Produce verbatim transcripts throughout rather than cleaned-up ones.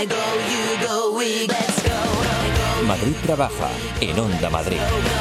Madrid Trabaja en Onda Madrid.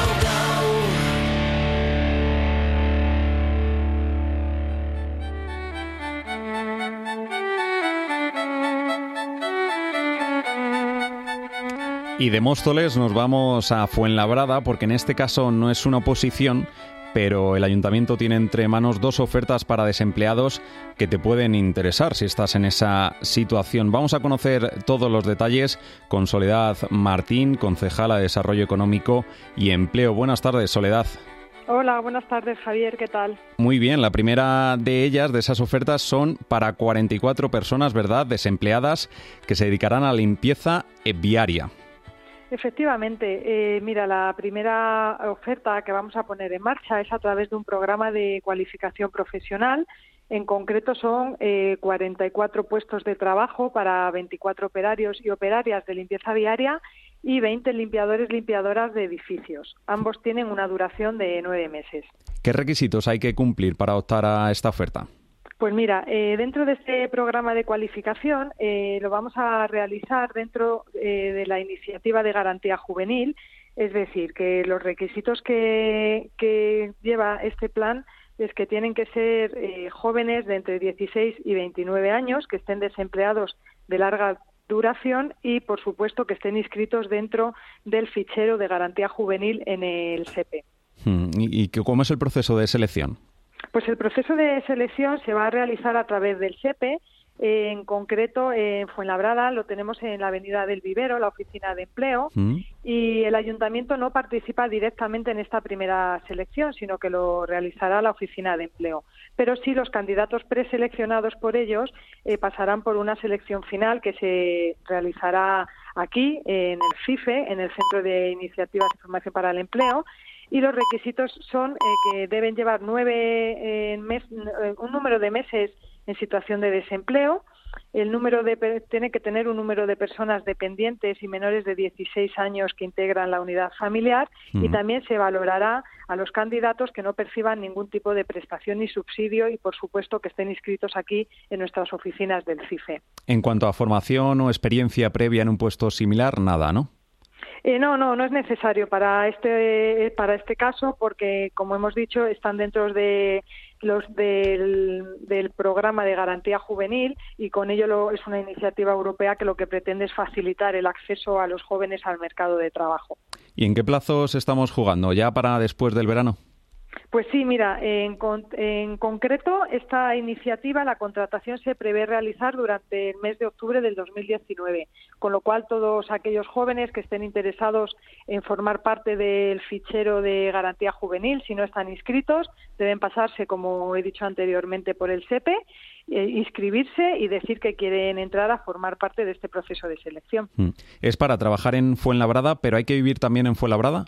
Y de Móstoles nos vamos a Fuenlabrada, porque en este caso no es una oposición, pero el ayuntamiento tiene entre manos dos ofertas para desempleados que te pueden interesar si estás en esa situación. Vamos a conocer todos los detalles con Soledad Martín, concejala de Desarrollo Económico y Empleo. Buenas tardes, Soledad. Hola, buenas tardes, Javier, ¿qué tal? Muy bien, la primera de ellas, de esas ofertas, son para cuarenta y cuatro personas, ¿verdad?, desempleadas que se dedicarán a la limpieza viaria. Efectivamente, eh, mira, la primera oferta que vamos a poner en marcha es a través de un programa de cualificación profesional. En concreto son eh, cuarenta y cuatro puestos de trabajo para veinticuatro operarios y operarias de limpieza viaria y veinte limpiadores y limpiadoras de edificios. Ambos tienen una duración de nueve meses. ¿Qué requisitos hay que cumplir para optar a esta oferta? Pues mira, eh, dentro de este programa de cualificación eh, lo vamos a realizar dentro eh, de la iniciativa de garantía juvenil, es decir, que los requisitos que, que lleva este plan es que tienen que ser eh, jóvenes de entre dieciséis y veintinueve años, que estén desempleados de larga duración y, por supuesto, que estén inscritos dentro del fichero de garantía juvenil en el S E P E. ¿Y cómo es el proceso de selección? Pues el proceso de selección se va a realizar a través del S E P E. Eh, en concreto, en Fuenlabrada lo tenemos en la Avenida del Vivero, la Oficina de Empleo, mm. y el Ayuntamiento no participa directamente en esta primera selección, sino que lo realizará la Oficina de Empleo. Pero sí, los candidatos preseleccionados por ellos eh, pasarán por una selección final que se realizará aquí, en el C I F E, en el Centro de Iniciativas de Formación para el Empleo. Y los requisitos son eh, que deben llevar nueve eh, mes, un número de meses en situación de desempleo. El número de tiene que tener un número de personas dependientes y menores de dieciséis años que integran la unidad familiar, uh-huh. y también se valorará a los candidatos que no perciban ningún tipo de prestación ni subsidio y, por supuesto, que estén inscritos aquí en nuestras oficinas del C I F E. En cuanto a formación o experiencia previa en un puesto similar, nada, ¿no? Eh, no, no, no es necesario para este para este caso porque, como hemos dicho, están dentro de los del, del programa de garantía juvenil y con ello lo, es una iniciativa europea que lo que pretende es facilitar el acceso a los jóvenes al mercado de trabajo. ¿Y en qué plazos estamos jugando? ¿Ya para después del verano? Pues sí, mira, en, en concreto esta iniciativa, la contratación se prevé realizar durante el mes de octubre del dos mil diecinueve, con lo cual todos aquellos jóvenes que estén interesados en formar parte del fichero de garantía juvenil, si no están inscritos, deben pasarse, como he dicho anteriormente, por el S E P E, eh, inscribirse y decir que quieren entrar a formar parte de este proceso de selección. Es para trabajar en Fuenlabrada, pero ¿hay que vivir también en Fuenlabrada?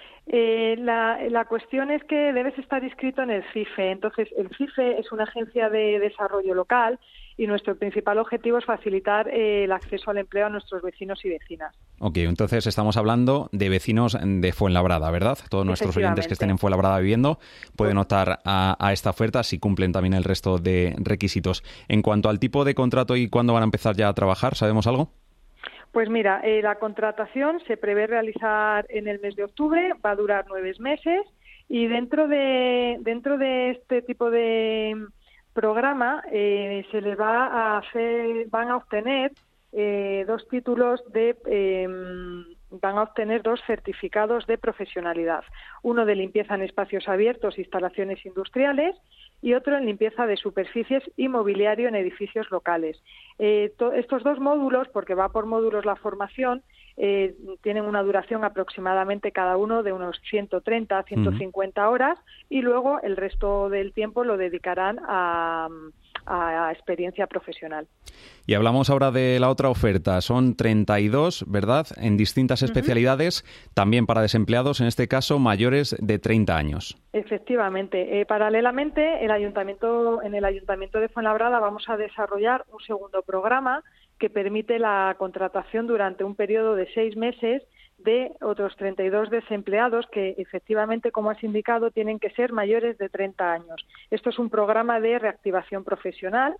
Eh, la, la cuestión es que debes estar inscrito en el C I F E. Entonces, el C I F E es una agencia de desarrollo local y nuestro principal objetivo es facilitar eh, el acceso al empleo a nuestros vecinos y vecinas. Ok, entonces estamos hablando de vecinos de Fuenlabrada, ¿verdad? Todos nuestros oyentes que estén en Fuenlabrada viviendo pueden optar a, a esta oferta si cumplen también el resto de requisitos. En cuanto al tipo de contrato y cuándo van a empezar ya a trabajar, ¿sabemos algo? Pues mira, eh, la contratación se prevé realizar en el mes de octubre, va a durar nueve meses y dentro de dentro de este tipo de programa eh, se les va a hacer, van a obtener eh, dos títulos de eh, van a obtener dos certificados de profesionalidad, uno de limpieza en espacios abiertos, instalaciones industriales, y otro en limpieza de superficies y mobiliario en edificios locales. Eh, to- estos dos módulos, porque va por módulos la formación, eh, tienen una duración aproximadamente cada uno de unos ciento treinta a ciento cincuenta uh-huh. horas y luego el resto del tiempo lo dedicarán a, a experiencia profesional. Y hablamos ahora de la otra oferta. Son treinta y dos, ¿verdad?, en distintas especialidades, uh-huh. también para desempleados, en este caso mayores de treinta años. Efectivamente. Eh, paralelamente, el ayuntamiento, en el Ayuntamiento de Fuenlabrada vamos a desarrollar un segundo programa que permite la contratación durante un periodo de seis meses de otros treinta y dos desempleados que, efectivamente, como has indicado, tienen que ser mayores de treinta años. Esto es un programa de reactivación profesional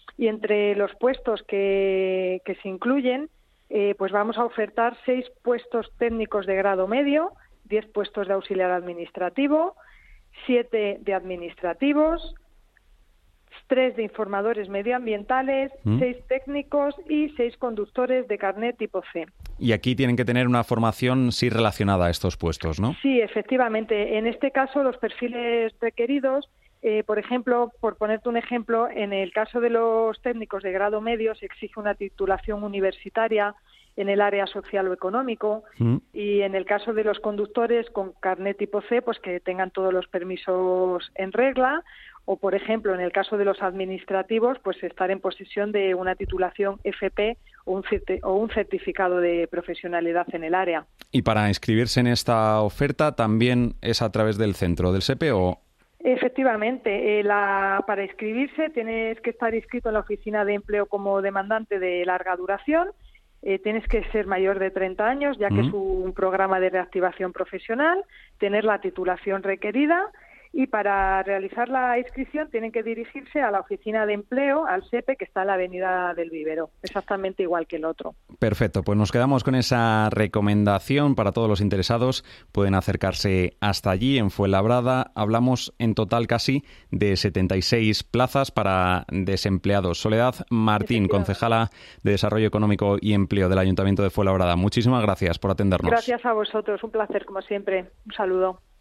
Y entre los puestos que, que se incluyen, eh, pues vamos a ofertar seis puestos técnicos de grado medio, diez puestos de auxiliar administrativo, siete de administrativos, tres de informadores medioambientales, ¿Mm? seis técnicos y seis conductores de carnet tipo C. Y aquí tienen que tener una formación sí relacionada a estos puestos, ¿no? Sí, efectivamente. En este caso, los perfiles requeridos, eh, por ejemplo, por ponerte un ejemplo, en el caso de los técnicos de grado medio se exige una titulación universitaria en el área social o económico, ¿Mm? y en el caso de los conductores con carnet tipo C, pues que tengan todos los permisos en regla, o por ejemplo, en el caso de los administrativos, pues estar en posesión de una titulación F P o un, certi- o un certificado de profesionalidad en el área. ¿Y para inscribirse en esta oferta también es a través del centro del S E P E o...? Efectivamente, eh, la, para inscribirse tienes que estar inscrito en la oficina de empleo como demandante de larga duración. Eh, tienes que ser mayor de treinta años, ya que ¿Mm? es un programa de reactivación profesional, tener la titulación requerida, y para realizar la inscripción tienen que dirigirse a la oficina de empleo, al S E P E, que está en la avenida del Vivero, exactamente igual que el otro. Perfecto, pues nos quedamos con esa recomendación para todos los interesados. Pueden acercarse hasta allí, en Fuenlabrada. Hablamos en total casi de setenta y seis plazas para desempleados. Soledad Martín, concejala de Desarrollo Económico y Empleo del Ayuntamiento de Fuenlabrada. Muchísimas gracias por atendernos. Gracias a vosotros, un placer como siempre. Un saludo.